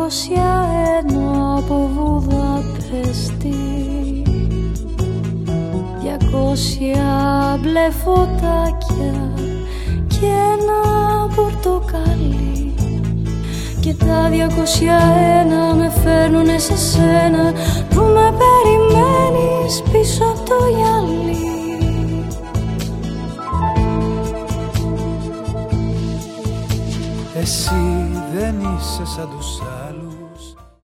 201 από Βουδαπέστη, 200 μπλε φωτάκια και ένα πορτοκάλι, και τα 201 με φέρνουνε σε σένα που με περιμένεις πίσω από το γυαλί. Εσύ δεν είσαι σαν τους